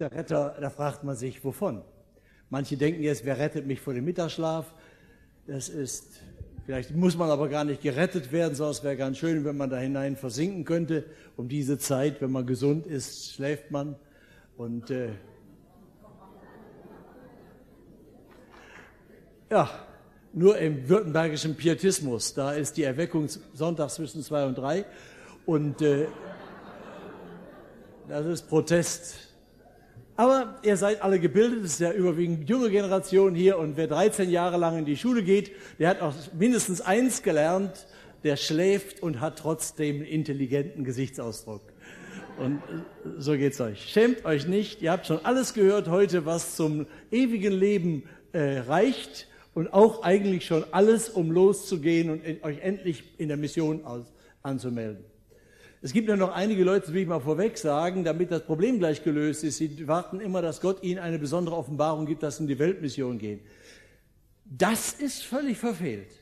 Der Retter, da fragt man sich, wovon? Manche denken jetzt, wer rettet mich vor dem Mittagsschlaf? Vielleicht muss man aber gar nicht gerettet werden, sondern es wäre ganz schön, wenn man da hinein versinken könnte. Um diese Zeit, wenn man gesund ist, schläft man. Und nur im württembergischen Pietismus, da ist die Erweckung sonntags zwischen 2 und 3. Und das ist Protest. Aber ihr seid alle gebildet, es ist ja überwiegend junge Generation hier, und wer 13 Jahre lang in die Schule geht, der hat auch mindestens eins gelernt: der schläft und hat trotzdem einen intelligenten Gesichtsausdruck. Und so geht's euch. Schämt euch nicht, ihr habt schon alles gehört heute, was zum ewigen Leben reicht, und auch eigentlich schon alles, um loszugehen und euch endlich in der Mission anzumelden. Es gibt ja noch einige Leute, das will ich mal vorweg sagen, damit das Problem gleich gelöst ist. Sie warten immer, dass Gott ihnen eine besondere Offenbarung gibt, dass sie in die Weltmission gehen. Das ist völlig verfehlt.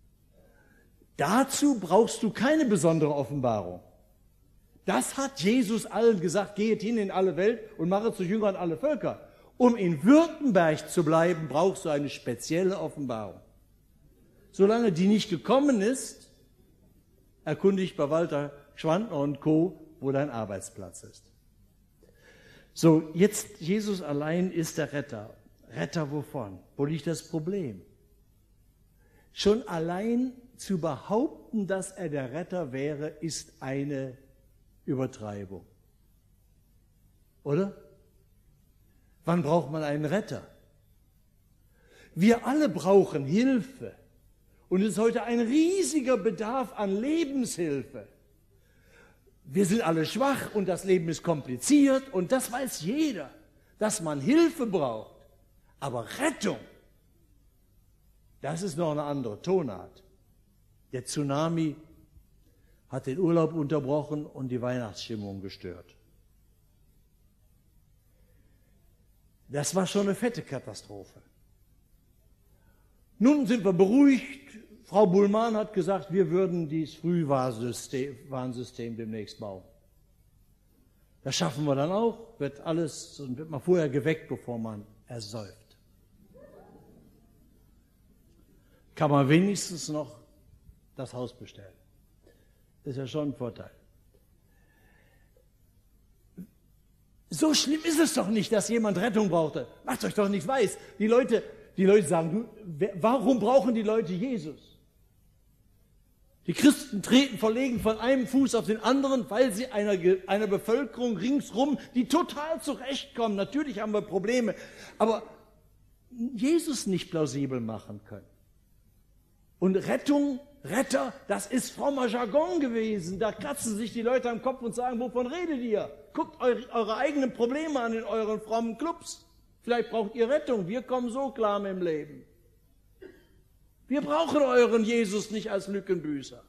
Dazu brauchst du keine besondere Offenbarung. Das hat Jesus allen gesagt: geht hin in alle Welt und mache zu Jüngern alle Völker. Um in Württemberg zu bleiben, brauchst du eine spezielle Offenbarung. Solange die nicht gekommen ist, erkundigt bei Walter Schwantner und Co., wo dein Arbeitsplatz ist. So, jetzt Jesus allein ist der Retter. Retter wovon? Wo liegt das Problem? Schon allein zu behaupten, dass er der Retter wäre, ist eine Übertreibung. Oder? Wann braucht man einen Retter? Wir alle brauchen Hilfe. Und es ist heute ein riesiger Bedarf an Lebenshilfe. Wir sind alle schwach und das Leben ist kompliziert, und das weiß jeder, dass man Hilfe braucht. Aber Rettung, das ist noch eine andere Tonart. Der Tsunami hat den Urlaub unterbrochen und die Weihnachtsstimmung gestört. Das war schon eine fette Katastrophe. Nun sind wir beruhigt. Frau Buhlmann hat gesagt, wir würden dieses Frühwarnsystem demnächst bauen. Das schaffen wir dann auch, wird man vorher geweckt, bevor man ersäuft. Kann man wenigstens noch das Haus bestellen. Das ist ja schon ein Vorteil. So schlimm ist es doch nicht, dass jemand Rettung brauchte. Macht euch doch nicht weiß. Die Leute sagen, warum brauchen die Leute Jesus? Die Christen treten verlegen von einem Fuß auf den anderen, weil sie einer Bevölkerung ringsrum, die total zurechtkommen. Natürlich haben wir Probleme, aber Jesus nicht plausibel machen können. Und Retter, das ist frommer Jargon gewesen. Da kratzen sich die Leute am Kopf und sagen, wovon redet ihr? Guckt eure eigenen Probleme an in euren frommen Clubs. Vielleicht braucht ihr Rettung, wir kommen so klar mit dem Leben. Wir brauchen euren Jesus nicht als Lückenbüßer.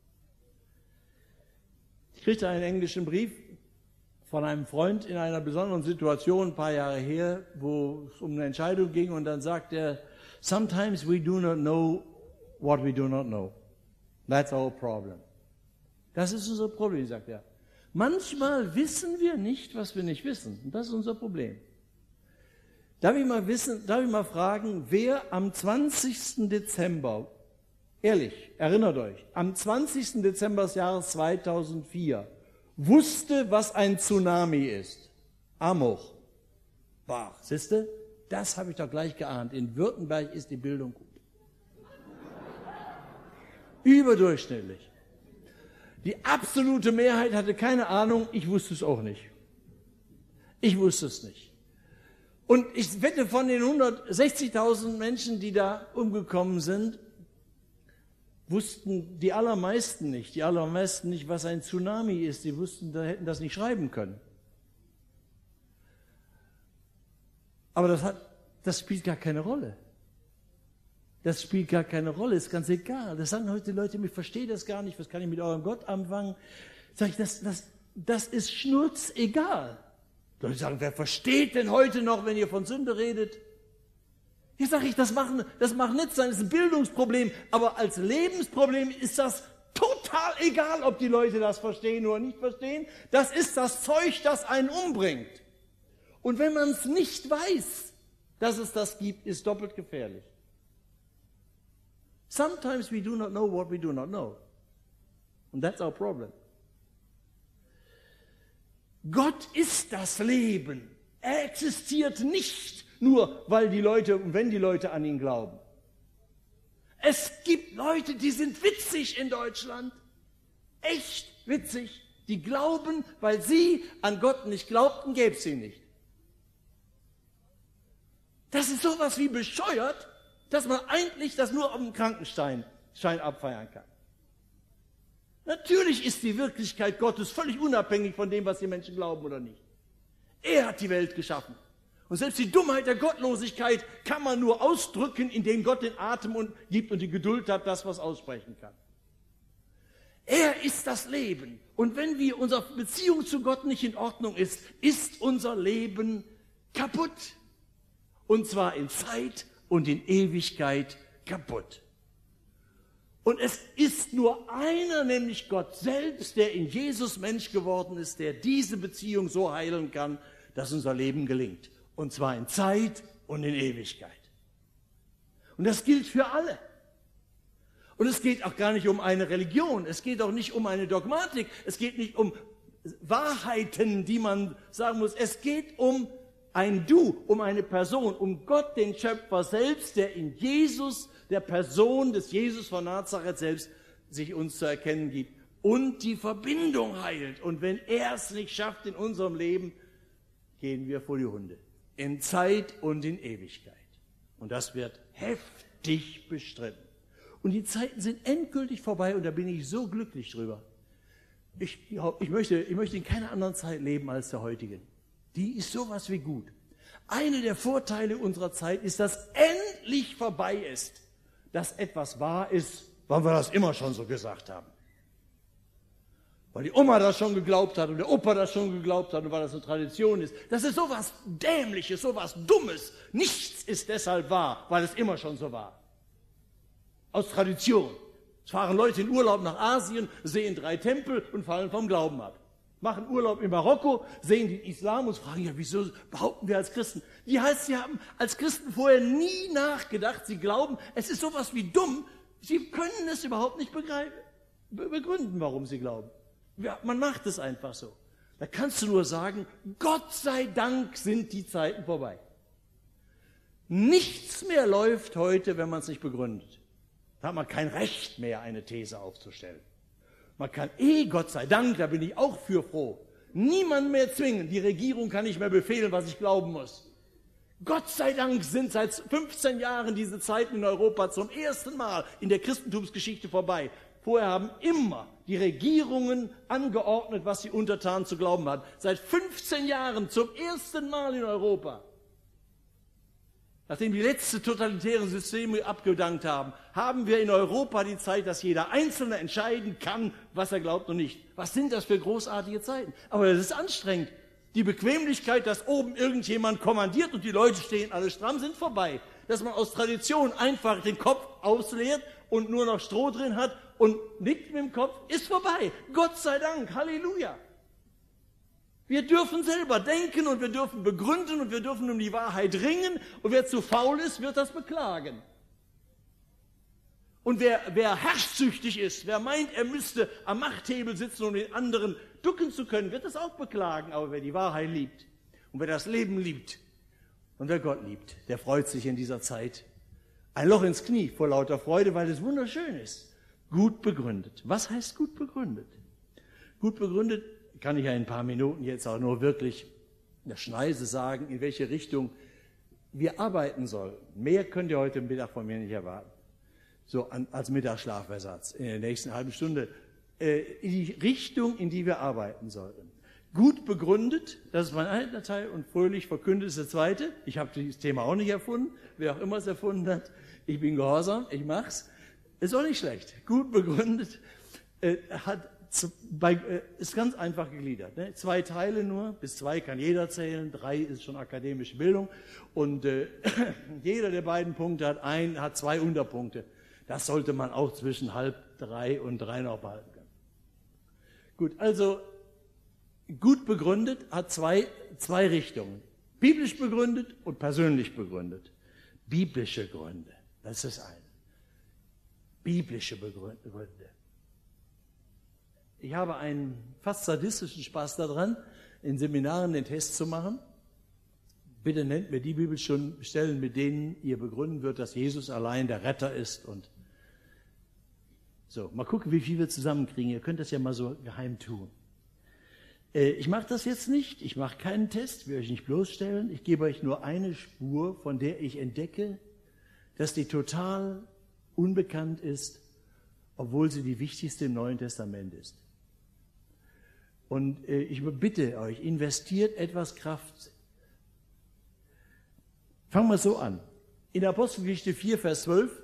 Ich kriegte einen englischen Brief von einem Freund in einer besonderen Situation ein paar Jahre her, wo es um eine Entscheidung ging, und dann sagt er, sometimes we do not know what we do not know. That's our problem. Das ist unser Problem, sagt er. Manchmal wissen wir nicht, was wir nicht wissen. Und das ist unser Problem. Darf ich mal fragen, wer am 20. Dezember, ehrlich, erinnert euch, am 20. Dezember des Jahres 2004 wusste, was ein Tsunami ist? Amoch. Bah, siehste, das habe ich doch gleich geahnt. In Württemberg ist die Bildung gut. Überdurchschnittlich. Die absolute Mehrheit hatte keine Ahnung, ich wusste es auch nicht. Ich wusste es nicht. Und ich wette, von den 160.000 Menschen, die da umgekommen sind, wussten die allermeisten nicht, was ein Tsunami ist. Die hätten das nicht schreiben können. Aber das spielt gar keine Rolle. Das spielt gar keine Rolle, ist ganz egal. Das sagen heute die Leute, ich verstehe das gar nicht, was kann ich mit eurem Gott anfangen? Sag ich, das ist schnurzegal. Die Leute sagen, wer versteht denn heute noch, wenn ihr von Sünde redet? Hier sage ich, das macht nichts sein, das ist ein Bildungsproblem, aber als Lebensproblem ist das total egal, ob die Leute das verstehen oder nicht verstehen. Das ist das Zeug, das einen umbringt. Und wenn man es nicht weiß, dass es das gibt, ist doppelt gefährlich. Sometimes we do not know what we do not know. And that's our problem. Gott ist das Leben. Er existiert nicht nur, weil die Leute und wenn die Leute an ihn glauben. Es gibt Leute, die sind witzig in Deutschland. Echt witzig. Die glauben, weil sie an Gott nicht glaubten, gäbe es ihn nicht. Das ist sowas wie bescheuert, dass man eigentlich das nur auf dem Krankenschein abfeiern kann. Natürlich ist die Wirklichkeit Gottes völlig unabhängig von dem, was die Menschen glauben oder nicht. Er hat die Welt geschaffen. Und selbst die Dummheit der Gottlosigkeit kann man nur ausdrücken, indem Gott den Atem gibt und die Geduld hat, das was aussprechen kann. Er ist das Leben. Und wenn unsere Beziehung zu Gott nicht in Ordnung ist, ist unser Leben kaputt. Und zwar in Zeit und in Ewigkeit kaputt. Und es ist nur einer, nämlich Gott selbst, der in Jesus Mensch geworden ist, der diese Beziehung so heilen kann, dass unser Leben gelingt. Und zwar in Zeit und in Ewigkeit. Und das gilt für alle. Und es geht auch gar nicht um eine Religion, es geht auch nicht um eine Dogmatik, es geht nicht um Wahrheiten, die man sagen muss, es geht um ein Du, um eine Person, um Gott, den Schöpfer selbst, der in Jesus, der Person des Jesus von Nazareth selbst, sich uns zu erkennen gibt und die Verbindung heilt. Und wenn er es nicht schafft in unserem Leben, gehen wir vor die Hunde. In Zeit und in Ewigkeit. Und das wird heftig bestritten. Und die Zeiten sind endgültig vorbei und da bin ich so glücklich drüber. Ich möchte in keiner anderen Zeit leben als der heutigen. Die ist sowas wie gut. Einer der Vorteile unserer Zeit ist, dass endlich vorbei ist, dass etwas wahr ist, weil wir das immer schon so gesagt haben. Weil die Oma das schon geglaubt hat und der Opa das schon geglaubt hat und weil das eine Tradition ist. Das ist sowas Dämliches, sowas Dummes. Nichts ist deshalb wahr, weil es immer schon so war. Aus Tradition. Es fahren Leute in Urlaub nach Asien, sehen 3 Tempel und fallen vom Glauben ab. Machen Urlaub in Marokko, sehen den Islam und fragen, ja, wieso behaupten wir als Christen? Die heißt, sie haben als Christen vorher nie nachgedacht, sie glauben, es ist sowas wie dumm, sie können es überhaupt nicht begründen, warum sie glauben. Ja, man macht es einfach so. Da kannst du nur sagen, Gott sei Dank sind die Zeiten vorbei. Nichts mehr läuft heute, wenn man es nicht begründet. Da hat man kein Recht mehr, eine These aufzustellen. Man kann Gott sei Dank, da bin ich auch für froh, niemand mehr zwingen. Die Regierung kann nicht mehr befehlen, was ich glauben muss. Gott sei Dank sind seit 15 Jahren diese Zeiten in Europa zum ersten Mal in der Christentumsgeschichte vorbei. Vorher haben immer die Regierungen angeordnet, was die Untertanen zu glauben hatten. Seit 15 Jahren zum ersten Mal in Europa. Nachdem die letzten totalitären Systeme abgedankt haben, haben wir in Europa die Zeit, dass jeder Einzelne entscheiden kann, was er glaubt und nicht. Was sind das für großartige Zeiten? Aber das ist anstrengend. Die Bequemlichkeit, dass oben irgendjemand kommandiert und die Leute stehen alle stramm, sind vorbei. Dass man aus Tradition einfach den Kopf ausleert und nur noch Stroh drin hat und nickt mit dem Kopf, ist vorbei. Gott sei Dank, Halleluja. Wir dürfen selber denken und wir dürfen begründen und wir dürfen um die Wahrheit ringen und wer zu faul ist, wird das beklagen. Und wer herrschsüchtig ist, wer meint, er müsste am Machthebel sitzen, um den anderen ducken zu können, wird das auch beklagen. Aber wer die Wahrheit liebt und wer das Leben liebt und wer Gott liebt, der freut sich in dieser Zeit. Ein Loch ins Knie vor lauter Freude, weil es wunderschön ist. Gut begründet. Was heißt gut begründet? Gut begründet kann ich ja in ein paar Minuten jetzt auch nur wirklich in der Schneise sagen, in welche Richtung wir arbeiten sollen. Mehr könnt ihr heute Mittag von mir nicht erwarten. So als Mittagsschlafersatz in der nächsten halben Stunde. In die Richtung, in die wir arbeiten sollten. Gut begründet, das ist mein einer Teil, und fröhlich verkündet ist der zweite. Ich habe dieses Thema auch nicht erfunden, wer auch immer es erfunden hat. Ich bin gehorsam, ich mach's. Ist auch nicht schlecht. Gut begründet ist ganz einfach gegliedert. Ne? 2 Teile nur, bis 2 kann jeder zählen, 3 ist schon akademische Bildung. Und jeder der beiden Punkte hat 2 Unterpunkte. Das sollte man auch zwischen 2:30 und 3 noch behalten können. Gut, also gut begründet hat zwei Richtungen. Biblisch begründet und persönlich begründet. Biblische Gründe, das ist das eine. Biblische Gründe. Ich habe einen fast sadistischen Spaß daran, in Seminaren den Test zu machen. Bitte nennt mir die Bibelstellen, mit denen ihr begründen wird, dass Jesus allein der Retter ist. Und so, mal gucken, wie viel wir zusammenkriegen. Ihr könnt das ja mal so geheim tun. Ich mache das jetzt nicht. Ich mache keinen Test, will euch nicht bloßstellen. Ich gebe euch nur eine Spur, von der ich entdecke, dass die total unbekannt ist, obwohl sie die wichtigste im Neuen Testament ist. Und ich bitte euch, investiert etwas Kraft. Fangen wir so an. In der Apostelgeschichte 4, Vers 12,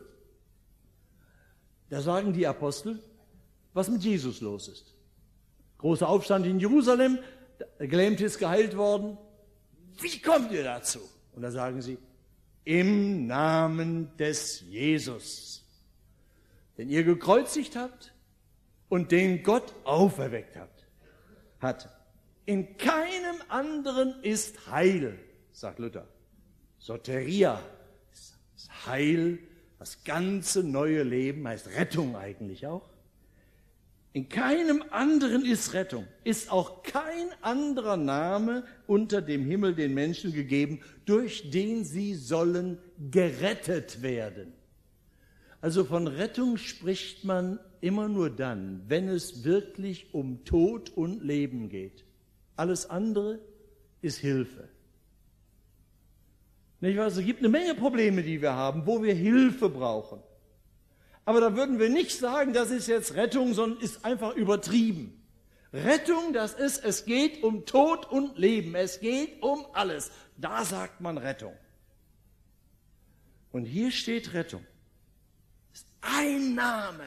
da sagen die Apostel, was mit Jesus los ist. Großer Aufstand in Jerusalem, der Gelähmte ist geheilt worden. Wie kommt ihr dazu? Und da sagen sie, im Namen des Jesus, den ihr gekreuzigt habt und den Gott auferweckt hat. In keinem anderen ist Heil, sagt Luther. Soteria ist Heil, das ganze neue Leben heißt Rettung eigentlich auch. In keinem anderen ist Rettung, ist auch kein anderer Name unter dem Himmel den Menschen gegeben, durch den sie sollen gerettet werden. Also von Rettung spricht man immer nur dann, wenn es wirklich um Tod und Leben geht. Alles andere ist Hilfe. Nicht wahr? Es gibt eine Menge Probleme, die wir haben, wo wir Hilfe brauchen. Aber da würden wir nicht sagen, das ist jetzt Rettung, sondern ist einfach übertrieben. Rettung, das ist, es geht um Tod und Leben, es geht um alles. Da sagt man Rettung. Und hier steht Rettung. Das ist ein Name,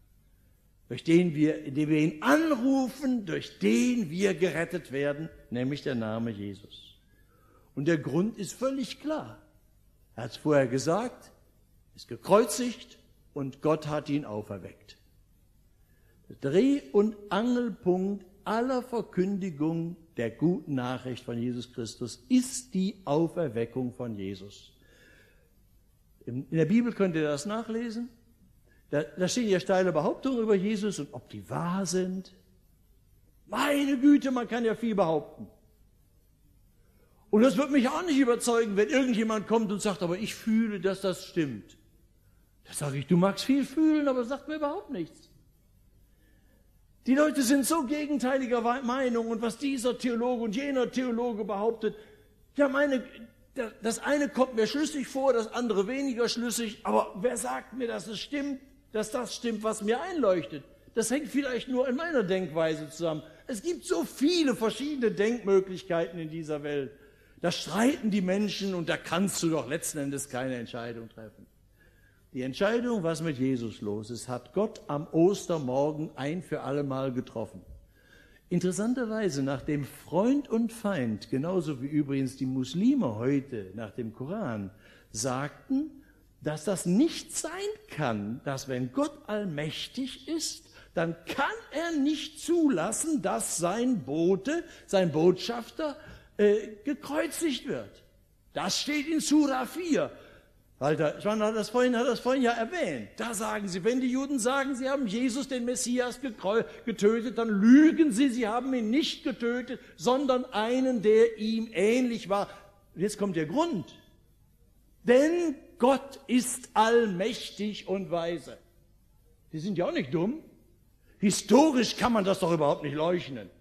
indem wir ihn anrufen, durch den wir gerettet werden, nämlich der Name Jesus. Und der Grund ist völlig klar. Er hat es vorher gesagt, ist gekreuzigt und Gott hat ihn auferweckt. Der Dreh- und Angelpunkt aller Verkündigung der guten Nachricht von Jesus Christus ist die Auferweckung von Jesus. In der Bibel könnt ihr das nachlesen. Da stehen ja steile Behauptungen über Jesus und ob die wahr sind. Meine Güte, man kann ja viel behaupten. Und das wird mich auch nicht überzeugen, wenn irgendjemand kommt und sagt, aber ich fühle, dass das stimmt. Da sage ich, du magst viel fühlen, aber sagt mir überhaupt nichts. Die Leute sind so gegenteiliger Meinung und was dieser Theologe und jener Theologe behauptet, ja das eine kommt mir schlüssig vor, das andere weniger schlüssig, aber wer sagt mir, dass es stimmt, dass das stimmt, was mir einleuchtet? Das hängt vielleicht nur in meiner Denkweise zusammen. Es gibt so viele verschiedene Denkmöglichkeiten in dieser Welt. Da streiten die Menschen und da kannst du doch letzten Endes keine Entscheidung treffen. Die Entscheidung, was mit Jesus los ist, hat Gott am Ostermorgen ein für alle Mal getroffen. Interessanterweise, nachdem Freund und Feind, genauso wie übrigens die Muslime heute nach dem Koran, sagten, dass das nicht sein kann, dass wenn Gott allmächtig ist, dann kann er nicht zulassen, dass sein Bote, sein Botschafter, gekreuzigt wird. Das steht in Sura 4. Walter Schwan hat das vorhin ja erwähnt. Da sagen sie, wenn die Juden sagen, sie haben Jesus, den Messias, getötet, dann lügen sie, sie haben ihn nicht getötet, sondern einen, der ihm ähnlich war. Und jetzt kommt der Grund. Denn Gott ist allmächtig und weise. Die sind ja auch nicht dumm. Historisch kann man das doch überhaupt nicht leugnen.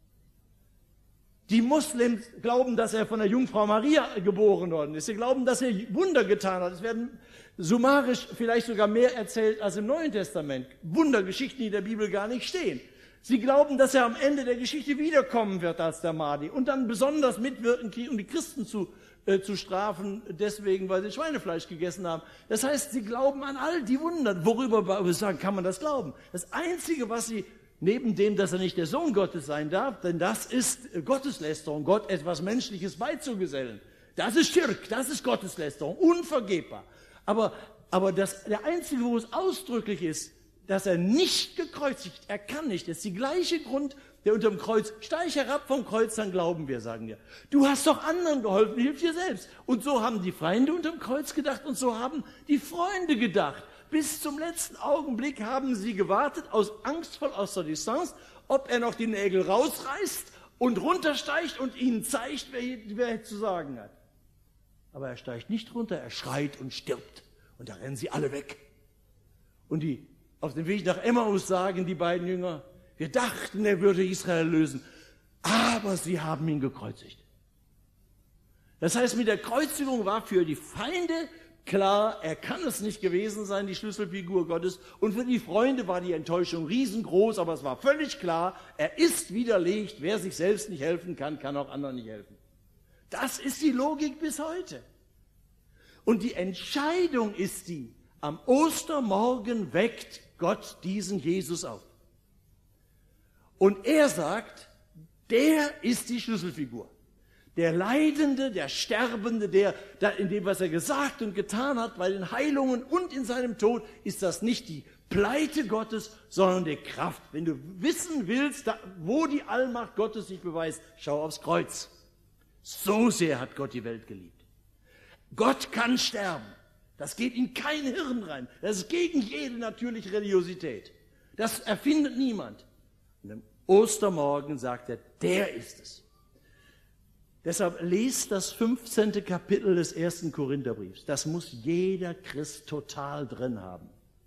Die Moslems glauben, dass er von der Jungfrau Maria geboren worden ist. Sie glauben, dass er Wunder getan hat. Es werden summarisch vielleicht sogar mehr erzählt als im Neuen Testament. Wundergeschichten, die in der Bibel gar nicht stehen. Sie glauben, dass er am Ende der Geschichte wiederkommen wird als der Mahdi und dann besonders mitwirken, um die Christen zu strafen, deswegen, weil sie Schweinefleisch gegessen haben. Das heißt, sie glauben an all die Wunder. Worüber wir sagen, kann man das glauben? Das Einzige, was sie neben dem, dass er nicht der Sohn Gottes sein darf, denn das ist Gotteslästerung, Gott etwas Menschliches beizugesellen. Das ist Schirk, das ist Gotteslästerung, unvergebbar. Aber der Einzige, wo es ausdrücklich ist, dass er nicht gekreuzigt, er kann nicht. Das ist der gleiche Grund, der unterm Kreuz, steig herab vom Kreuz, dann glauben wir, sagen wir. Du hast doch anderen geholfen, hilf dir selbst. Und so haben die Feinde unterm Kreuz gedacht und so haben die Freunde gedacht. Bis zum letzten Augenblick haben sie gewartet, angstvoll aus der Distanz, ob er noch die Nägel rausreißt und runtersteigt und ihnen zeigt, wer zu sagen hat. Aber er steigt nicht runter, er schreit und stirbt. Und da rennen sie alle weg. Und die auf dem Weg nach Emmaus sagen die beiden Jünger, wir dachten, er würde Israel lösen, aber sie haben ihn gekreuzigt. Das heißt, mit der Kreuzigung war für die Feinde klar, er kann es nicht gewesen sein, die Schlüsselfigur Gottes. Und für die Freunde war die Enttäuschung riesengroß, aber es war völlig klar, er ist widerlegt. Wer sich selbst nicht helfen kann, kann auch anderen nicht helfen. Das ist die Logik bis heute. Und die Entscheidung ist die, am Ostermorgen weckt Gott diesen Jesus auf. Und er sagt, der ist die Schlüsselfigur. Der Leidende, der Sterbende, der in dem, was er gesagt und getan hat, bei den Heilungen und in seinem Tod, ist das nicht die Pleite Gottes, sondern die Kraft. Wenn du wissen willst, wo die Allmacht Gottes sich beweist, schau aufs Kreuz. So sehr hat Gott die Welt geliebt. Gott kann sterben. Das geht in kein Hirn rein. Das ist gegen jede natürliche Religiosität. Das erfindet niemand. Und am Ostermorgen sagt er, der ist es. Deshalb lest das 15. Kapitel des 1. Korintherbriefs. Das muss jeder Christ total drin haben.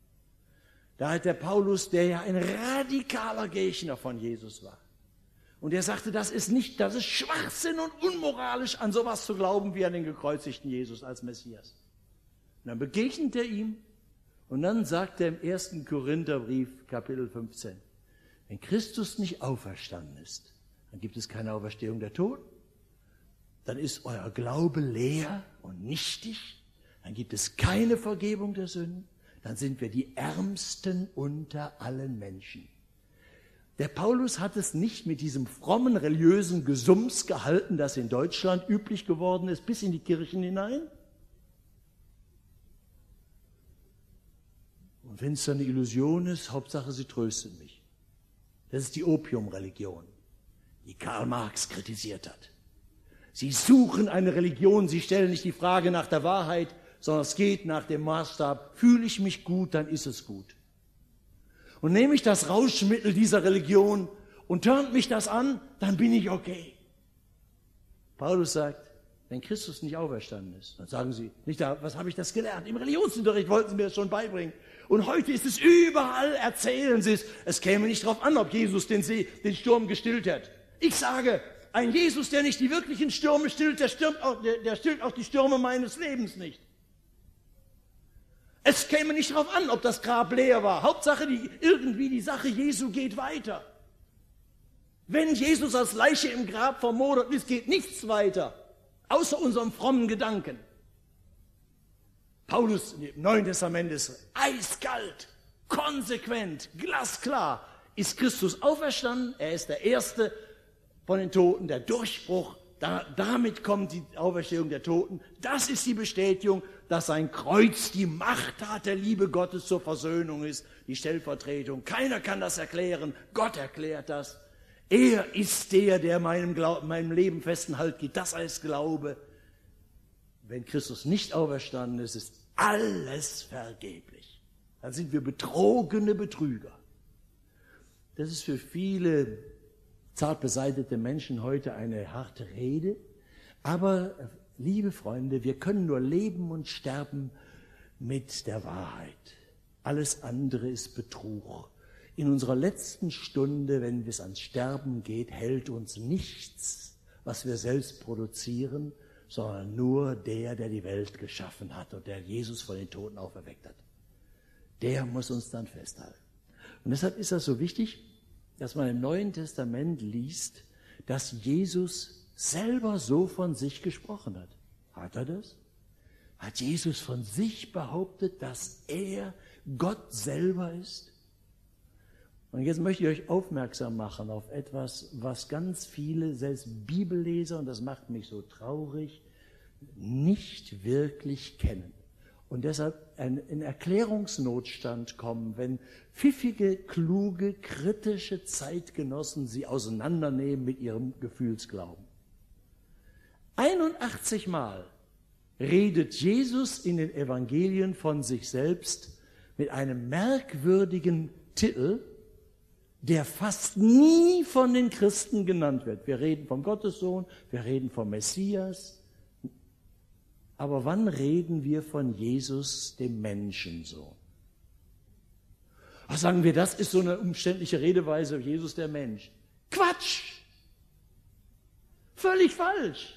Da hat der Paulus, der ja ein radikaler Gegner von Jesus war. Und er sagte, das ist Schwachsinn und unmoralisch, an sowas zu glauben wie an den gekreuzigten Jesus als Messias. Und dann begegnet er ihm und dann sagt er im 1. Korintherbrief, Kapitel 15, wenn Christus nicht auferstanden ist, dann gibt es keine Auferstehung der Toten, dann ist euer Glaube leer und nichtig, dann gibt es keine Vergebung der Sünden, dann sind wir die Ärmsten unter allen Menschen. Der Paulus hat es nicht mit diesem frommen, religiösen Gesumms gehalten, das in Deutschland üblich geworden ist, bis in die Kirchen hinein. Und wenn es eine Illusion ist, Hauptsache sie tröstet mich. Das ist die Opiumreligion, die Karl Marx kritisiert hat. Sie suchen eine Religion, sie stellen nicht die Frage nach der Wahrheit, sondern es geht nach dem Maßstab, fühle ich mich gut, dann ist es gut. Und nehme ich das Rauschmittel dieser Religion und turnt mich das an, dann bin ich okay. Paulus sagt, wenn Christus nicht auferstanden ist, dann sagen sie, nicht da, was habe ich das gelernt? Im Religionsunterricht wollten sie mir das schon beibringen. Und heute ist es überall, erzählen sie es. Es käme nicht darauf an, ob Jesus den Sturm gestillt hat. Ich sage, ein Jesus, der nicht die wirklichen Stürme stillt, der stillt auch die Stürme meines Lebens nicht. Es käme nicht darauf an, ob das Grab leer war. Hauptsache, die Sache Jesu geht weiter. Wenn Jesus als Leiche im Grab vermodert ist, geht nichts weiter, außer unserem frommen Gedanken. Paulus im Neuen Testament ist eiskalt, konsequent, glasklar. Ist Christus auferstanden? Er ist der Erste von den Toten, der Durchbruch. Damit kommt die Auferstehung der Toten. Das ist die Bestätigung, dass sein Kreuz die Machttat der Liebe Gottes zur Versöhnung ist, die Stellvertretung. Keiner kann das erklären, Gott erklärt das. Er ist der meinem Leben festen Halt gibt. Das heißt Glaube. Wenn Christus nicht auferstanden ist, ist alles vergeblich. Dann sind wir betrogene Betrüger. Das ist für viele zart beseitete Menschen heute eine harte Rede. Aber, liebe Freunde, wir können nur leben und sterben mit der Wahrheit. Alles andere ist Betrug. In unserer letzten Stunde, wenn es ans Sterben geht, hält uns nichts, was wir selbst produzieren, sondern nur der die Welt geschaffen hat und der Jesus von den Toten auferweckt hat. Der muss uns dann festhalten. Und deshalb ist das so wichtig, dass man im Neuen Testament liest, dass Jesus selber so von sich gesprochen hat. Hat er das? Hat Jesus von sich behauptet, dass er Gott selber ist? Und jetzt möchte ich euch aufmerksam machen auf etwas, was ganz viele, selbst Bibelleser, und das macht mich so traurig, nicht wirklich kennen. und deshalb in Erklärungsnotstand kommen, wenn pfiffige, kluge, kritische Zeitgenossen sie auseinandernehmen mit ihrem Gefühlsglauben. 81 Mal redet Jesus in den Evangelien von sich selbst mit einem merkwürdigen Titel, der fast nie von den Christen genannt wird. Wir reden vom Gottessohn, wir reden vom Messias. Aber wann reden wir von Jesus, dem Menschensohn? Ach, sagen wir, das ist so eine umständliche Redeweise, Jesus der Mensch. Quatsch! Völlig falsch!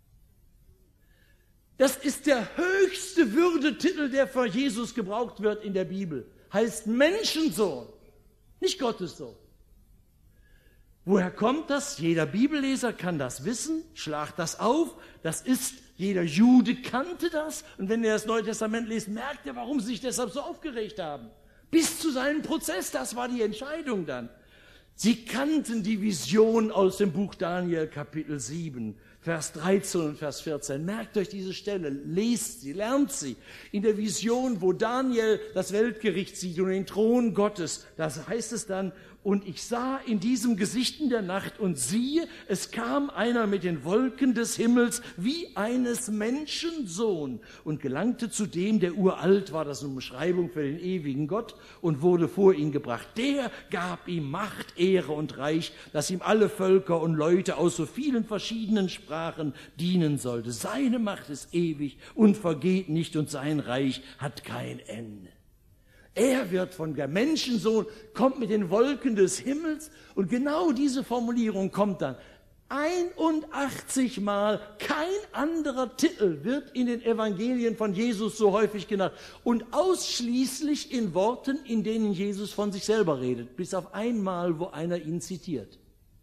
Das ist der höchste Würdetitel, der für Jesus gebraucht wird in der Bibel. Heißt Menschensohn, nicht Gottessohn. Woher kommt das? Jeder Bibelleser kann das wissen, schlagt das auf. Das ist, jeder Jude kannte das. Und wenn er das Neue Testament liest, merkt er, warum sie sich deshalb so aufgeregt haben. Bis zu seinem Prozess, das war die Entscheidung dann. Sie kannten die Vision aus dem Buch Daniel, Kapitel 7. Vers 13 und Vers 14. Merkt euch diese Stelle, lest sie, lernt sie. In der Vision, wo Daniel das Weltgericht sieht und den Thron Gottes, da heißt es dann, und ich sah in diesem Gesicht in der Nacht und siehe, es kam einer mit den Wolken des Himmels wie eines Menschensohn und gelangte zu dem, der uralt war, das ist eine Beschreibung für den ewigen Gott, und wurde vor ihn gebracht. Der gab ihm Macht, Ehre und Reich, dass ihm alle Völker und Leute aus so vielen verschiedenen Sprachen dienen sollte. Seine Macht ist ewig und vergeht nicht und sein Reich hat kein Ende. Er wird von der Menschensohn, kommt mit den Wolken des Himmels und genau diese Formulierung kommt dann. 81 Mal, kein anderer Titel wird in den Evangelien von Jesus so häufig genannt und ausschließlich in Worten, in denen Jesus von sich selber redet, bis auf einmal, wo einer ihn zitiert.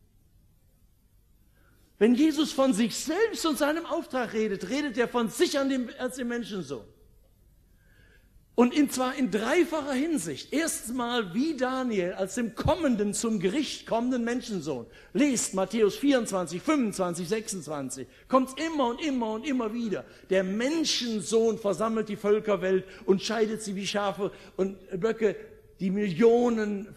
Wenn Jesus von sich selbst und seinem Auftrag redet, redet er von sich als dem Menschensohn. Und zwar in dreifacher Hinsicht. Erstens mal wie Daniel als dem kommenden, zum Gericht kommenden Menschensohn. Lest Matthäus 24, 25, 26. Kommt immer und immer und immer wieder. Der Menschensohn versammelt die Völkerwelt und scheidet sie wie Schafe und Böcke, die Millionen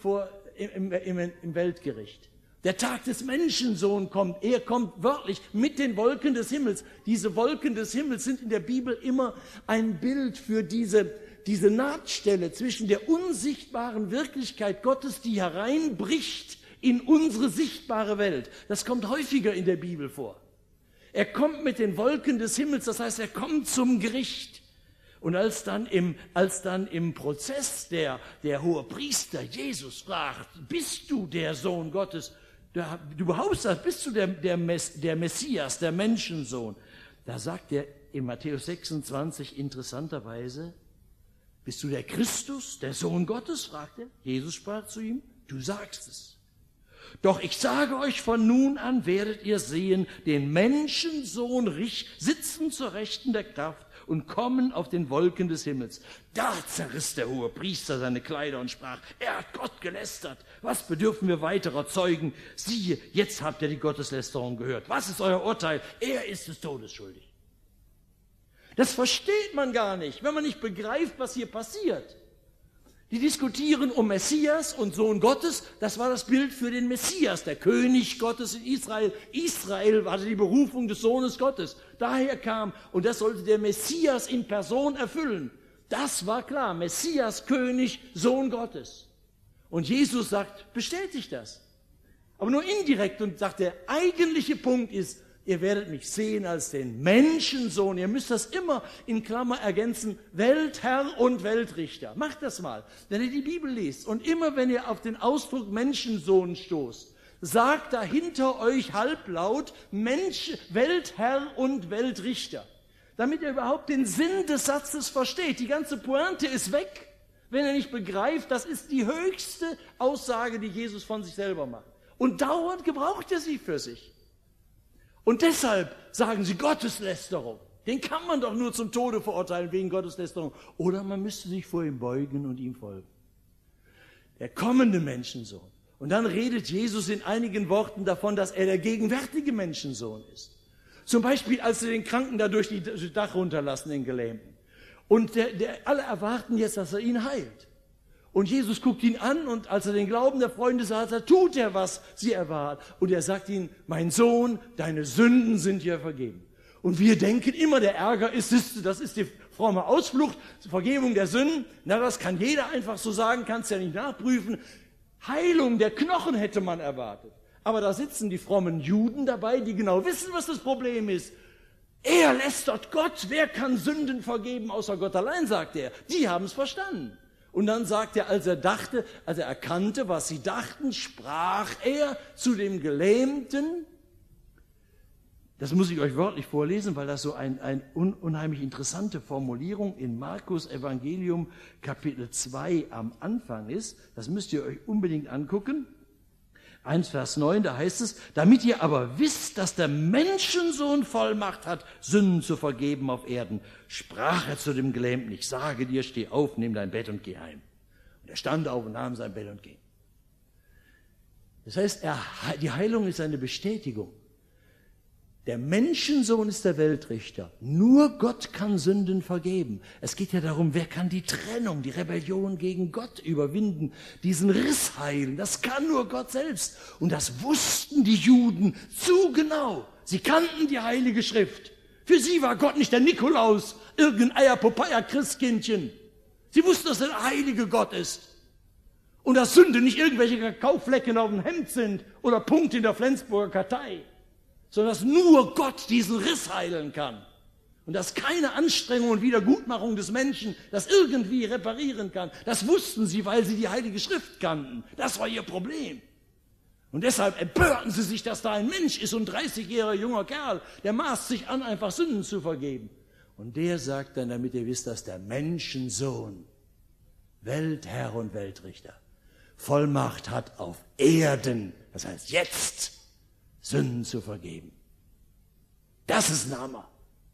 im Weltgericht. Der Tag des Menschensohns kommt. Er kommt wörtlich mit den Wolken des Himmels. Diese Wolken des Himmels sind in der Bibel immer ein Bild für diese Nahtstelle zwischen der unsichtbaren Wirklichkeit Gottes, die hereinbricht in unsere sichtbare Welt. Das kommt häufiger in der Bibel vor. Er kommt mit den Wolken des Himmels, das heißt, er kommt zum Gericht. Und als dann im Prozess der Hohepriester Jesus fragt, bist du der Sohn Gottes? Du behauptest das, bist du der Messias, der Menschensohn? Da sagt er in Matthäus 26 interessanterweise, bist du der Christus, der Sohn Gottes? Fragt er. Jesus sprach zu ihm, du sagst es. Doch ich sage euch, von nun an werdet ihr sehen, den Menschensohn sitzen zur Rechten der Kraft und kommen auf den Wolken des Himmels. Da zerriss der Hohepriester seine Kleider und sprach, er hat Gott gelästert. Was bedürfen wir weiterer Zeugen? Siehe, jetzt habt ihr die Gotteslästerung gehört. Was ist euer Urteil? Er ist des Todes schuldig. Das versteht man gar nicht, wenn man nicht begreift, was hier passiert. Die diskutieren um Messias und Sohn Gottes. Das war das Bild für den Messias, der König Gottes in Israel. Israel hatte die Berufung des Sohnes Gottes. Daher kam, und das sollte der Messias in Person erfüllen. Das war klar, Messias, König, Sohn Gottes. Und Jesus sagt, bestätigt das. Aber nur indirekt und sagt, der eigentliche Punkt ist, ihr werdet mich sehen als den Menschensohn. Ihr müsst das immer in Klammer ergänzen. Weltherr und Weltrichter. Macht das mal, wenn ihr die Bibel liest. Und immer, wenn ihr auf den Ausdruck Menschensohn stoßt, sagt dahinter euch halblaut Weltherr und Weltrichter. Damit ihr überhaupt den Sinn des Satzes versteht. Die ganze Pointe ist weg, wenn ihr nicht begreift, das ist die höchste Aussage, die Jesus von sich selber macht. Und dauernd gebraucht er sie für sich. Und deshalb sagen sie Gotteslästerung. Den kann man doch nur zum Tode verurteilen wegen Gotteslästerung. Oder man müsste sich vor ihm beugen und ihm folgen. Der kommende Menschensohn. Und dann redet Jesus in einigen Worten davon, dass er der gegenwärtige Menschensohn ist. Zum Beispiel, als sie den Kranken da durch das Dach runterlassen, den Gelähmten. Und alle erwarten jetzt, dass er ihn heilt. Und Jesus guckt ihn an und als er den Glauben der Freunde sah, tut er, was sie erwarten. Und er sagt ihnen, mein Sohn, deine Sünden sind dir vergeben. Und wir denken immer, der Ärger ist, das ist die fromme Ausflucht, Vergebung der Sünden. Na, das kann jeder einfach so sagen, kannst ja nicht nachprüfen. Heilung der Knochen hätte man erwartet. Aber da sitzen die frommen Juden dabei, die genau wissen, was das Problem ist. Er lästert Gott. Wer kann Sünden vergeben außer Gott allein, sagt er. Die haben es verstanden. Und dann sagt er, als er erkannte, was sie dachten, sprach er zu dem Gelähmten. Das muss ich euch wörtlich vorlesen, weil das so eine unheimlich interessante Formulierung in Markus Evangelium Kapitel 2 am Anfang ist. Das müsst ihr euch unbedingt angucken. 1 Vers 9, da heißt es, damit ihr aber wisst, dass der Menschensohn Vollmacht hat, Sünden zu vergeben auf Erden, sprach er zu dem Gelähmten, ich sage dir, steh auf, nimm dein Bett und geh heim. Und er stand auf und nahm sein Bett und ging. Das heißt, die Heilung ist eine Bestätigung. Der Menschensohn ist der Weltrichter. Nur Gott kann Sünden vergeben. Es geht ja darum, wer kann die Trennung, die Rebellion gegen Gott überwinden, diesen Riss heilen. Das kann nur Gott selbst. Und das wussten die Juden zu genau. Sie kannten die Heilige Schrift. Für sie war Gott nicht der Nikolaus, irgendein Eierpopeia-Christkindchen. Sie wussten, dass er der heilige Gott ist. Und dass Sünde nicht irgendwelche Kakaoflecken auf dem Hemd sind oder Punkte in der Flensburger Kartei, sondern dass nur Gott diesen Riss heilen kann. Und dass keine Anstrengung und Wiedergutmachung des Menschen das irgendwie reparieren kann. Das wussten sie, weil sie die Heilige Schrift kannten. Das war ihr Problem. Und deshalb empörten sie sich, dass da ein Mensch ist, und 30-jähriger junger Kerl, der maßt sich an, einfach Sünden zu vergeben. Und der sagt dann, damit ihr wisst, dass der Menschensohn, Weltherr und Weltrichter, Vollmacht hat auf Erden, das heißt jetzt, Sünden zu vergeben. Das ist ein Hammer.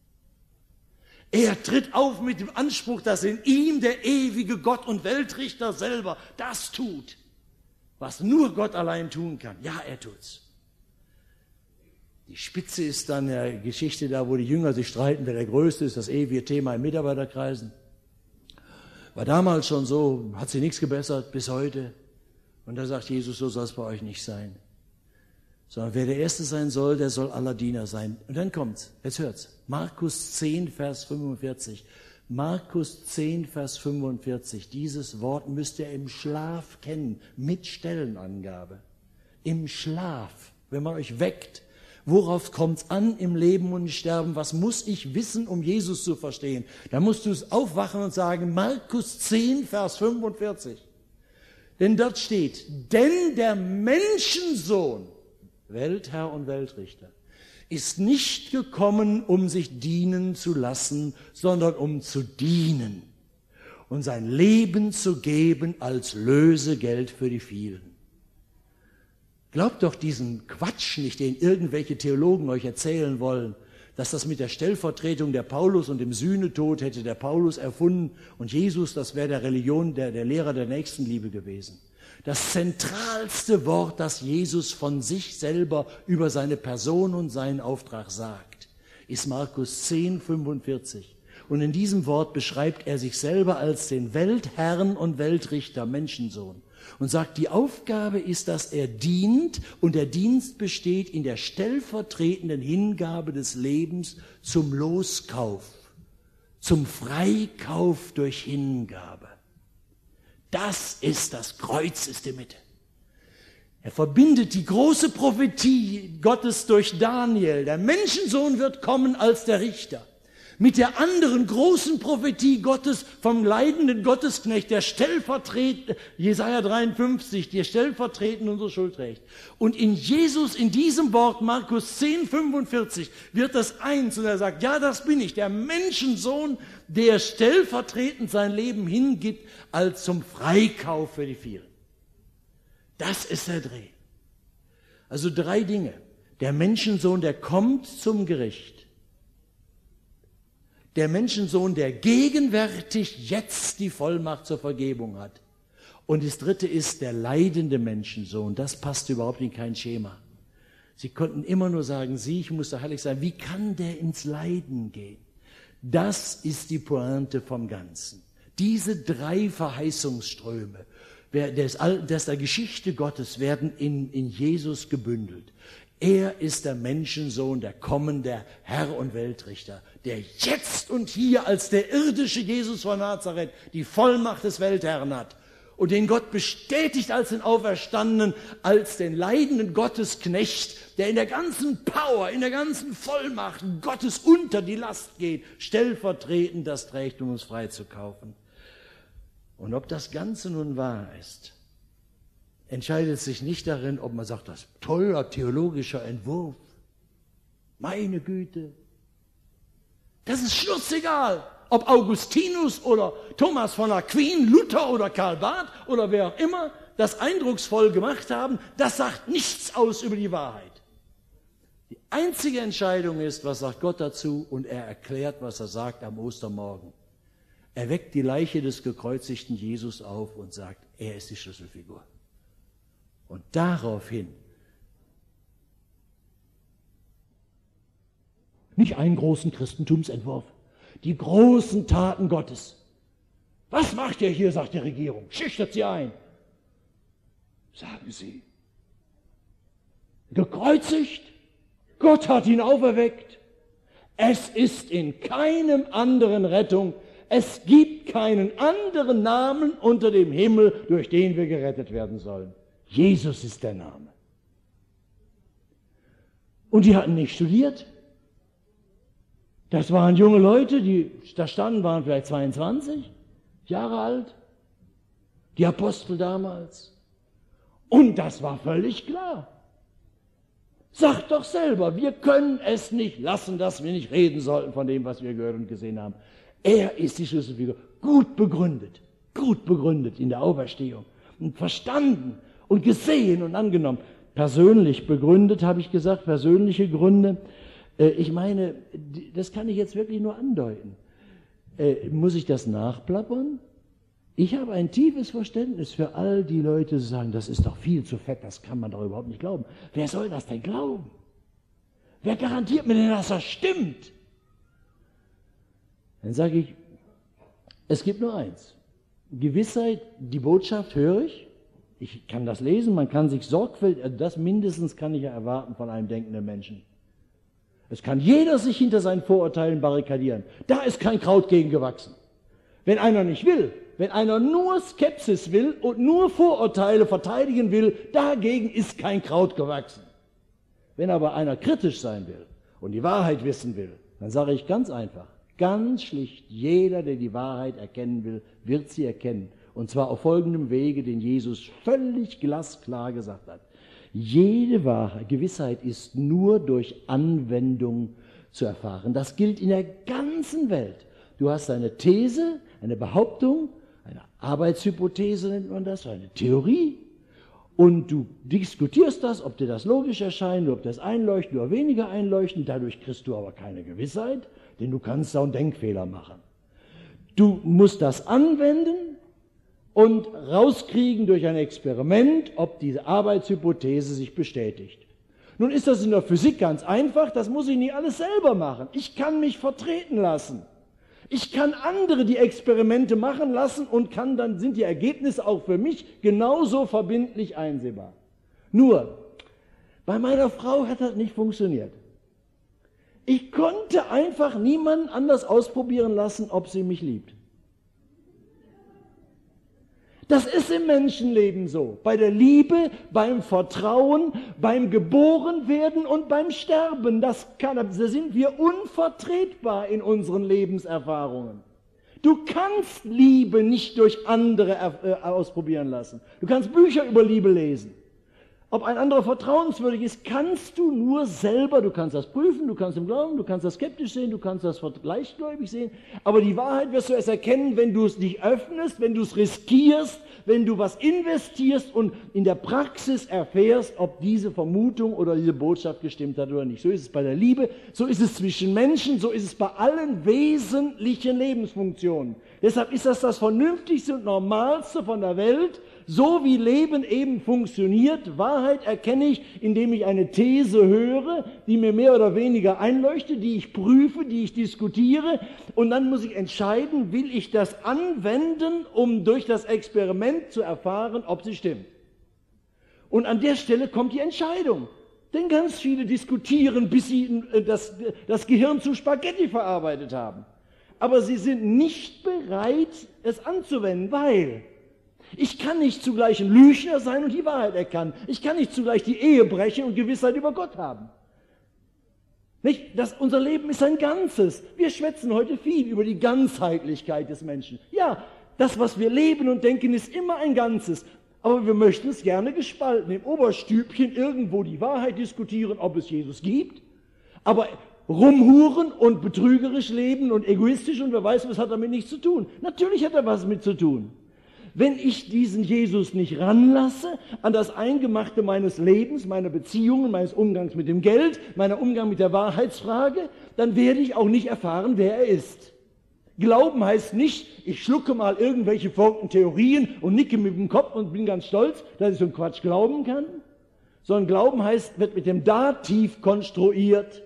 Er tritt auf mit dem Anspruch, dass in ihm der ewige Gott und Weltrichter selber das tut, was nur Gott allein tun kann. Ja, er tut's. Die Spitze ist dann der Geschichte da, wo die Jünger sich streiten, wer der Größte ist, das ewige Thema in Mitarbeiterkreisen. War damals schon so, hat sich nichts gebessert bis heute. Und da sagt Jesus, so soll es bei euch nicht sein. Sondern wer der Erste sein soll, der soll aller Diener sein. Und dann kommt's, jetzt hört's. Markus 10, Vers 45. Markus 10, Vers 45. Dieses Wort müsst ihr im Schlaf kennen, mit Stellenangabe. Im Schlaf, wenn man euch weckt. Worauf kommt's an im Leben und im Sterben? Was muss ich wissen, um Jesus zu verstehen? Da musst du es aufwachen und sagen, Markus 10, Vers 45. Denn dort steht, denn der Menschensohn, Weltherr und Weltrichter, ist nicht gekommen, um sich dienen zu lassen, sondern um zu dienen und sein Leben zu geben als Lösegeld für die vielen. Glaubt doch diesen Quatsch nicht, den irgendwelche Theologen euch erzählen wollen, dass das mit der Stellvertretung der Paulus und dem Sühnetod hätte der Paulus erfunden und Jesus, das wäre der Religion, der Lehrer der Nächstenliebe gewesen. Das zentralste Wort, das Jesus von sich selber über seine Person und seinen Auftrag sagt, ist Markus 10, 45. Und in diesem Wort beschreibt er sich selber als den Weltherrn und Weltrichter, Menschensohn. Und sagt, die Aufgabe ist, dass er dient und der Dienst besteht in der stellvertretenden Hingabe des Lebens zum Loskauf, zum Freikauf durch Hingabe. Das ist das Kreuz, ist die Mitte. Er verbindet die große Prophetie Gottes durch Daniel, der Menschensohn wird kommen als der Richter, mit der anderen großen Prophetie Gottes vom leidenden Gottesknecht, der stellvertretend, Jesaja 53, der stellvertretend unsere Schuld trägt. Und in Jesus, in diesem Wort, Markus 10, 45, wird das eins und er sagt, ja, das bin ich, der Menschensohn, der stellvertretend sein Leben hingibt als zum Freikauf für die vielen. Das ist der Dreh. Also 3 Dinge. Der Menschensohn, der kommt zum Gericht. Der Menschensohn, der gegenwärtig jetzt die Vollmacht zur Vergebung hat. Und das 3. ist der leidende Menschensohn. Das passt überhaupt in kein Schema. Sie konnten immer nur sagen, ich muss da heilig sein. Wie kann der ins Leiden gehen? Das ist die Pointe vom Ganzen. Diese 3 Verheißungsströme der Geschichte Gottes werden in Jesus gebündelt. Er ist der Menschensohn, der kommende Herr und Weltrichter, der jetzt und hier als der irdische Jesus von Nazareth die Vollmacht des Weltherrn hat und den Gott bestätigt als den Auferstandenen, als den leidenden Gottesknecht, der in der ganzen Power, in der ganzen Vollmacht Gottes unter die Last geht, stellvertretend das trägt, um uns freizukaufen. Und ob das Ganze nun wahr ist, entscheidet sich nicht darin, ob man sagt, das ist ein toller theologischer Entwurf. Meine Güte. Das ist schlussegal, ob Augustinus oder Thomas von Aquin, Luther oder Karl Barth oder wer auch immer das eindrucksvoll gemacht haben, das sagt nichts aus über die Wahrheit. Die einzige Entscheidung ist, was sagt Gott dazu, und er erklärt, was er sagt am Ostermorgen. Er weckt die Leiche des gekreuzigten Jesus auf und sagt, er ist die Schlüsselfigur. Und daraufhin nicht einen großen Christentumsentwurf, die großen Taten Gottes. Was macht ihr hier, sagt die Regierung, schüchtert sie ein. Sagen sie, gekreuzigt, Gott hat ihn auferweckt. Es ist in keinem anderen Rettung. Es gibt keinen anderen Namen unter dem Himmel, durch den wir gerettet werden sollen. Jesus ist der Name. Und die hatten nicht studiert. Das waren junge Leute, die da standen, waren vielleicht 22 Jahre alt. Die Apostel damals. Und das war völlig klar. Sagt doch selber, wir können es nicht lassen, dass wir nicht reden sollten von dem, was wir gehört und gesehen haben. Er ist die Schlüsselfigur. Gut begründet in der Auferstehung. Und verstanden und gesehen und angenommen. Persönlich begründet, habe ich gesagt, persönliche Gründe. Ich meine, das kann ich jetzt wirklich nur andeuten. Muss ich das nachplappern? Ich habe ein tiefes Verständnis für all die Leute, die sagen, das ist doch viel zu fett, das kann man doch überhaupt nicht glauben. Wer soll das denn glauben? Wer garantiert mir denn, dass das stimmt? Dann sage ich, es gibt nur eins. Gewissheit, die Botschaft höre ich. Ich kann das lesen, man kann sich sorgfältig, das mindestens kann ich ja erwarten von einem denkenden Menschen. Es kann jeder sich hinter seinen Vorurteilen barrikadieren. Da ist kein Kraut gegen gewachsen. Wenn einer nicht will, wenn einer nur Skepsis will und nur Vorurteile verteidigen will, dagegen ist kein Kraut gewachsen. Wenn aber einer kritisch sein will und die Wahrheit wissen will, dann sage ich ganz einfach, ganz schlicht, jeder, der die Wahrheit erkennen will, wird sie erkennen. Und zwar auf folgendem Wege, den Jesus völlig glasklar gesagt hat. Jede Wahrheit, Gewissheit ist nur durch Anwendung zu erfahren. Das gilt in der ganzen Welt. Du hast eine These, eine Behauptung, eine Arbeitshypothese nennt man das, eine Theorie. Und du diskutierst das, ob dir das logisch erscheint, ob das einleuchtet oder weniger einleuchtend. Dadurch kriegst du aber keine Gewissheit, denn du kannst auch einen Denkfehler machen. Du musst das anwenden und rauskriegen durch ein Experiment, ob diese Arbeitshypothese sich bestätigt. Nun ist das in der Physik ganz einfach, das muss ich nicht alles selber machen. Ich kann mich vertreten lassen. Ich kann andere die Experimente machen lassen und dann sind die Ergebnisse auch für mich genauso verbindlich einsehbar. Nur, bei meiner Frau hat das nicht funktioniert. Ich konnte einfach niemanden anders ausprobieren lassen, ob sie mich liebt. Das ist im Menschenleben so. Bei der Liebe, beim Vertrauen, beim Geborenwerden und beim Sterben. Da sind wir unvertretbar in unseren Lebenserfahrungen. Du kannst Liebe nicht durch andere ausprobieren lassen. Du kannst Bücher über Liebe lesen. Ob ein anderer vertrauenswürdig ist, kannst du nur selber. Du kannst das prüfen, du kannst im Glauben, du kannst das skeptisch sehen, du kannst das leichtgläubig sehen. Aber die Wahrheit wirst du erst erkennen, wenn du es dich öffnest, wenn du es riskierst, wenn du was investierst und in der Praxis erfährst, ob diese Vermutung oder diese Botschaft gestimmt hat oder nicht. So ist es bei der Liebe, so ist es zwischen Menschen, so ist es bei allen wesentlichen Lebensfunktionen. Deshalb ist das Vernünftigste und Normalste von der Welt, So wie Leben eben funktioniert, Wahrheit erkenne ich, indem ich eine These höre, die mir mehr oder weniger einleuchtet, die ich prüfe, die ich diskutiere, und dann muss ich entscheiden, will ich das anwenden, um durch das Experiment zu erfahren, ob sie stimmt. Und an der Stelle kommt die Entscheidung. Denn ganz viele diskutieren, bis sie das Gehirn zu Spaghetti verarbeitet haben. Aber sie sind nicht bereit, es anzuwenden, weil ich kann nicht zugleich ein Lügner sein und die Wahrheit erkennen. Ich kann nicht zugleich die Ehe brechen und Gewissheit über Gott haben. Nicht? Unser Leben ist ein Ganzes. Wir schwätzen heute viel über die Ganzheitlichkeit des Menschen. Ja, das, was wir leben und denken, ist immer ein Ganzes. Aber wir möchten es gerne gespalten, im Oberstübchen irgendwo die Wahrheit diskutieren, ob es Jesus gibt, aber rumhuren und betrügerisch leben und egoistisch und wer weiß, was hat damit nichts zu tun. Natürlich hat er was mit zu tun. Wenn ich diesen Jesus nicht ranlasse an das Eingemachte meines Lebens, meiner Beziehungen, meines Umgangs mit dem Geld, meiner Umgang mit der Wahrheitsfrage, dann werde ich auch nicht erfahren, wer er ist. Glauben heißt nicht, ich schlucke mal irgendwelche verrückten Theorien und nicke mit dem Kopf und bin ganz stolz, dass ich so einen Quatsch glauben kann, sondern Glauben heißt, wird mit dem Dativ konstruiert.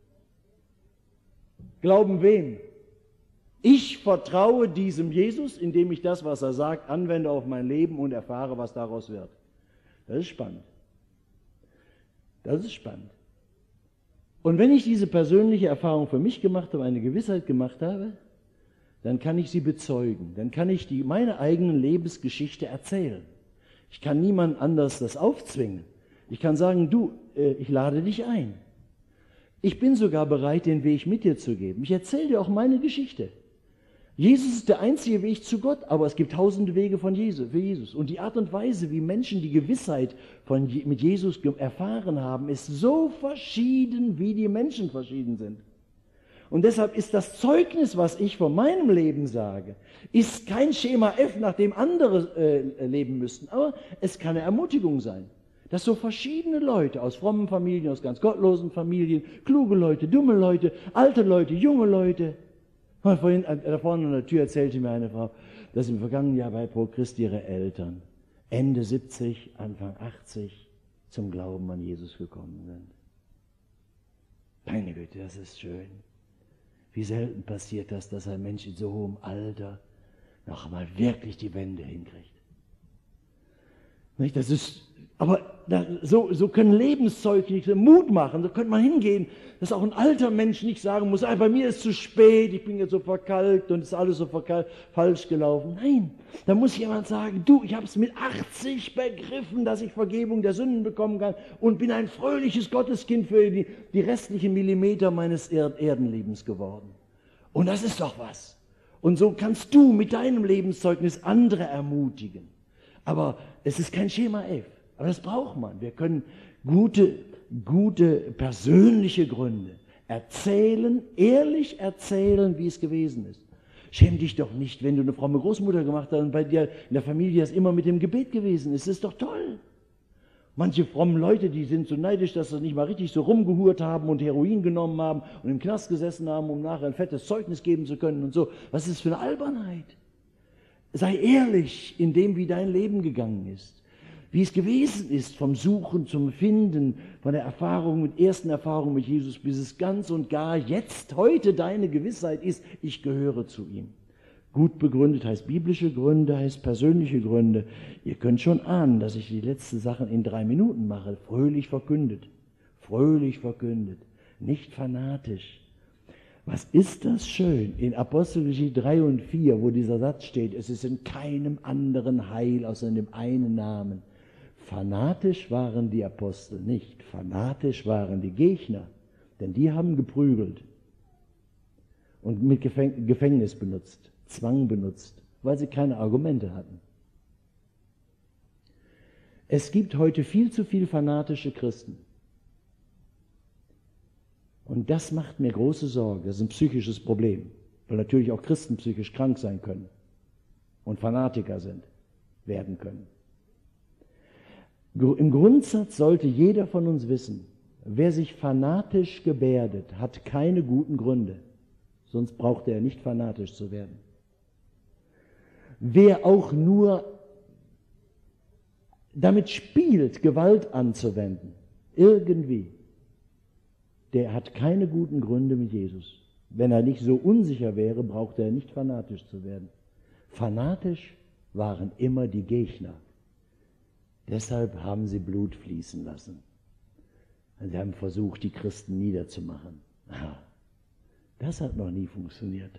Glauben wem? Ich vertraue diesem Jesus, indem ich das, was er sagt, anwende auf mein Leben und erfahre, was daraus wird. Das ist spannend. Das ist spannend. Und wenn ich diese persönliche Erfahrung für mich gemacht habe, eine Gewissheit gemacht habe, dann kann ich sie bezeugen. Dann kann ich meine eigene Lebensgeschichte erzählen. Ich kann niemand anders das aufzwingen. Ich kann sagen, du, ich lade dich ein. Ich bin sogar bereit, den Weg mit dir zu geben. Ich erzähle dir auch meine Geschichte. Jesus ist der einzige Weg zu Gott, aber es gibt tausende Wege für Jesus. Und die Art und Weise, wie Menschen die Gewissheit mit Jesus erfahren haben, ist so verschieden, wie die Menschen verschieden sind. Und deshalb ist das Zeugnis, was ich von meinem Leben sage, ist kein Schema F, nach dem andere leben müssten. Aber es kann eine Ermutigung sein, dass so verschiedene Leute aus frommen Familien, aus ganz gottlosen Familien, kluge Leute, dumme Leute, alte Leute, junge Leute. Vorhin da vorne an der Tür erzählte mir eine Frau, dass im vergangenen Jahr bei Pro Christi ihre Eltern Ende 70, Anfang 80 zum Glauben an Jesus gekommen sind. Meine Güte, das ist schön. Wie selten passiert das, dass ein Mensch in so hohem Alter noch einmal wirklich die Wende hinkriegt. Nicht? Das ist, aber so können Lebenszeugnisse Mut machen. Da könnte man hingehen, dass auch ein alter Mensch nicht sagen muss, bei mir ist zu spät, ich bin jetzt so verkalkt und ist alles so falsch gelaufen. Nein, da muss jemand sagen, du, ich habe es mit 80 begriffen, dass ich Vergebung der Sünden bekommen kann und bin ein fröhliches Gotteskind für die restlichen Millimeter meines Erdenlebens geworden. Und das ist doch was. Und so kannst du mit deinem Lebenszeugnis andere ermutigen. Aber es ist kein Schema F. Aber das braucht man. Wir können gute persönliche Gründe erzählen, ehrlich erzählen, wie es gewesen ist. Schäm dich doch nicht, wenn du eine fromme Großmutter gemacht hast und bei dir in der Familie das immer mit dem Gebet gewesen ist. Das ist doch toll. Manche frommen Leute, die sind so neidisch, dass sie nicht mal richtig so rumgehurt haben und Heroin genommen haben und im Knast gesessen haben, um nachher ein fettes Zeugnis geben zu können und so. Was ist das für eine Albernheit? Sei ehrlich in dem, wie dein Leben gegangen ist. Wie es gewesen ist, vom Suchen zum Finden, von der ersten Erfahrung mit Jesus, bis es ganz und gar jetzt, heute deine Gewissheit ist, ich gehöre zu ihm. Gut begründet heißt biblische Gründe, heißt persönliche Gründe. Ihr könnt schon ahnen, dass ich die letzten Sachen in 3 Minuten mache. Fröhlich verkündet, nicht fanatisch. Was ist das schön in Apostelgeschichte 3 und 4, wo dieser Satz steht, es ist in keinem anderen Heil außer in dem einen Namen. Fanatisch waren die Apostel nicht, fanatisch waren die Gegner, denn die haben geprügelt und mit Gefängnis benutzt, Zwang benutzt, weil sie keine Argumente hatten. Es gibt heute viel zu viel fanatische Christen. Und das macht mir große Sorge. Das ist ein psychisches Problem, weil natürlich auch Christen psychisch krank sein können und Fanatiker werden können. Im Grundsatz sollte jeder von uns wissen, wer sich fanatisch gebärdet, hat keine guten Gründe, sonst braucht er nicht fanatisch zu werden. Wer auch nur damit spielt, Gewalt anzuwenden, irgendwie, der hat keine guten Gründe mit Jesus. Wenn er nicht so unsicher wäre, brauchte er nicht fanatisch zu werden. Fanatisch waren immer die Gegner. Deshalb haben sie Blut fließen lassen. Sie haben versucht, die Christen niederzumachen. Das hat noch nie funktioniert.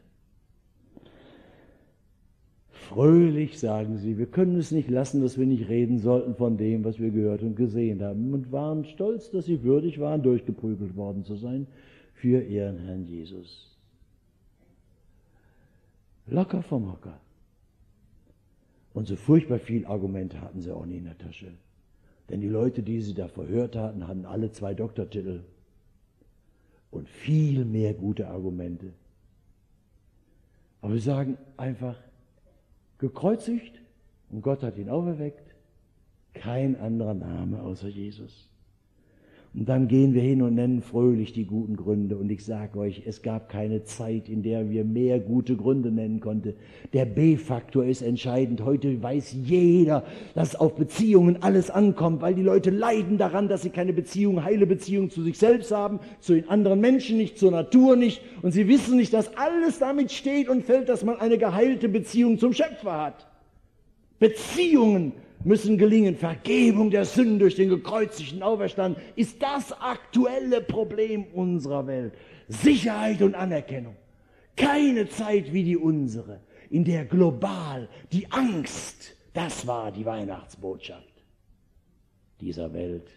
Fröhlich sagen sie, wir können es nicht lassen, dass wir nicht reden sollten von dem, was wir gehört und gesehen haben, und waren stolz, dass sie würdig waren, durchgeprügelt worden zu sein für ihren Herrn Jesus. Locker vom Hocker. Und so furchtbar viel Argumente hatten sie auch nie in der Tasche. Denn die Leute, die sie da verhört hatten, hatten alle 2 Doktortitel und viel mehr gute Argumente. Aber wir sagen einfach, gekreuzigt und Gott hat ihn auferweckt, kein anderer Name außer Jesus. Und dann gehen wir hin und nennen fröhlich die guten Gründe. Und ich sage euch, es gab keine Zeit, in der wir mehr gute Gründe nennen konnten. Der B-Faktor ist entscheidend. Heute weiß jeder, dass auf Beziehungen alles ankommt, weil die Leute leiden daran, dass sie keine Beziehung, heile Beziehung zu sich selbst haben, zu den anderen Menschen nicht, zur Natur nicht. Und sie wissen nicht, dass alles damit steht und fällt, dass man eine geheilte Beziehung zum Schöpfer hat. Beziehungen müssen gelingen. Vergebung der Sünden durch den gekreuzigten Auferstanden ist das aktuelle Problem unserer Welt. Sicherheit und Anerkennung. Keine Zeit wie die unsere, in der global die Angst, das war die Weihnachtsbotschaft dieser Welt,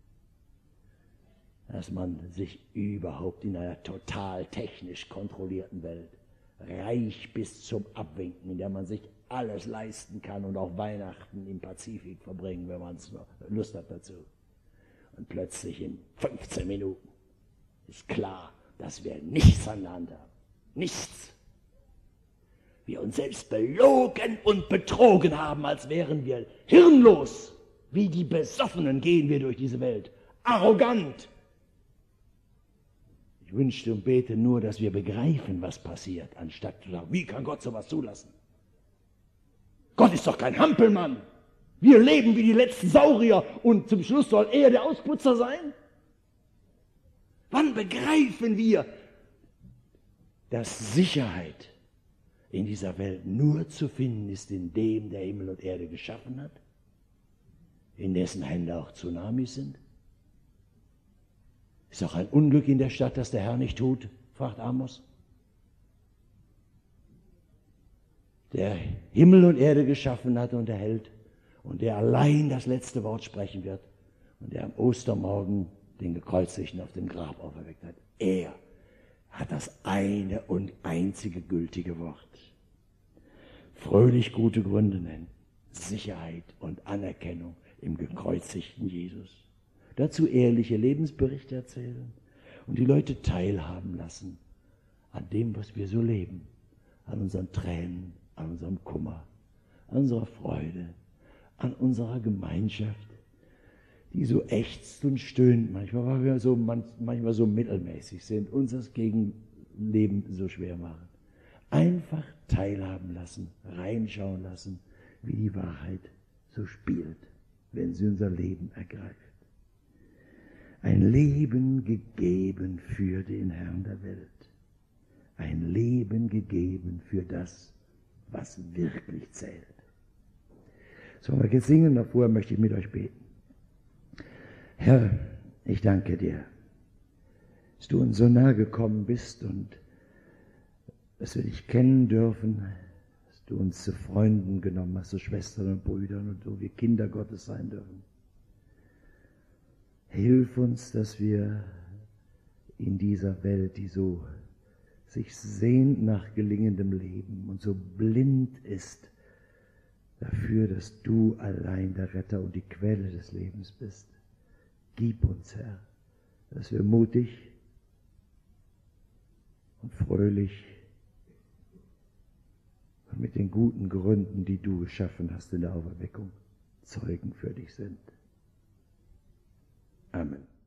dass man sich überhaupt in einer total technisch kontrollierten Welt, reich bis zum Abwinken, in der man sich alles leisten kann und auch Weihnachten im Pazifik verbringen, wenn man Lust hat dazu. Und plötzlich in 15 Minuten ist klar, dass wir nichts an der Hand haben. Nichts. Wir uns selbst belogen und betrogen haben, als wären wir hirnlos. Wie die Besoffenen gehen wir durch diese Welt. Arrogant. Ich wünschte und bete nur, dass wir begreifen, was passiert, anstatt zu sagen, wie kann Gott sowas zulassen? Gott ist doch kein Hampelmann. Wir leben wie die letzten Saurier und zum Schluss soll er der Ausputzer sein? Wann begreifen wir, dass Sicherheit in dieser Welt nur zu finden ist in dem, der Himmel und Erde geschaffen hat, in dessen Hände auch Tsunamis sind? Ist doch ein Unglück in der Stadt, das der Herr nicht tut, fragt Amos. Der Himmel und Erde geschaffen hat und erhält und der allein das letzte Wort sprechen wird und der am Ostermorgen den Gekreuzigten auf dem Grab auferweckt hat. Er hat das eine und einzige gültige Wort. Fröhlich gute Gründe nennen, Sicherheit und Anerkennung im gekreuzigten Jesus. Dazu ehrliche Lebensberichte erzählen und die Leute teilhaben lassen an dem, was wir so leben, an unseren Tränen, an unserem Kummer, an unserer Freude, an unserer Gemeinschaft, die so ächzt und stöhnt manchmal, weil wir manchmal so mittelmäßig sind, uns das Gegenleben so schwer machen. Einfach teilhaben lassen, reinschauen lassen, wie die Wahrheit so spielt, wenn sie unser Leben ergreift. Ein Leben gegeben für den Herrn der Welt. Ein Leben gegeben für das, was wirklich zählt. So, wir jetzt singen, davor möchte ich mit euch beten. Herr, ich danke dir, dass du uns so nahe gekommen bist und dass wir dich kennen dürfen, dass du uns zu Freunden genommen hast, zu Schwestern und Brüdern und so wir Kinder Gottes sein dürfen. Hilf uns, dass wir in dieser Welt, die so sich sehnt nach gelingendem Leben und so blind ist dafür, dass du allein der Retter und die Quelle des Lebens bist. Gib uns, Herr, dass wir mutig und fröhlich und mit den guten Gründen, die du geschaffen hast in der Auferweckung, Zeugen für dich sind. Amen.